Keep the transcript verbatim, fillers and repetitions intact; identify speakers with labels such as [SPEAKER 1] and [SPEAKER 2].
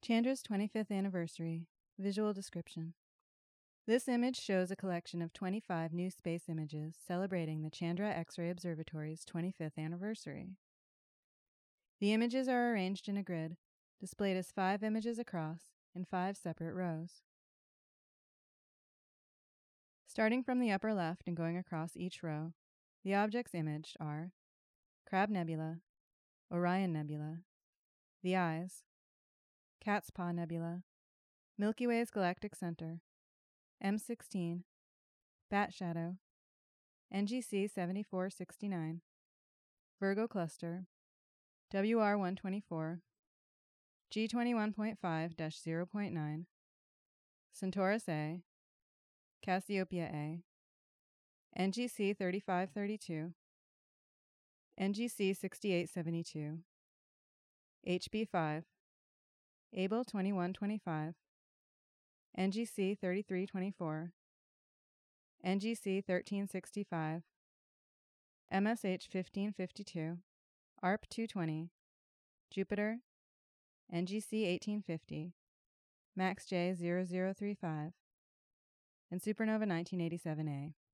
[SPEAKER 1] Chandra's twenty-fifth Anniversary. Visual description. This image shows a collection of twenty-five new space images celebrating the Chandra X-ray Observatory's twenty-fifth anniversary. The images are arranged in a grid, displayed as five images across in five separate rows. Starting from the upper left and going across each row, the objects imaged are Crab Nebula, Orion Nebula, the Eyes, Cat's Paw Nebula, Milky Way's Galactic Center, M sixteen, Bat Shadow, N G C seventy-four sixty-nine, Virgo Cluster, W R one twenty-four, G twenty-one point five dash zero point nine, Centaurus A, Cassiopeia A, N G C thirty-five thirty-two, N G C sixty-eight seventy-two, H B five, Able twenty-one twenty-five, N G C thirty-three twenty-four, N G C thirteen sixty-five, M S H fifteen fifty-two, A R P two twenty, Jupiter, N G C eighteen fifty, Max J zero zero three five, and Supernova nineteen eighty-seven A.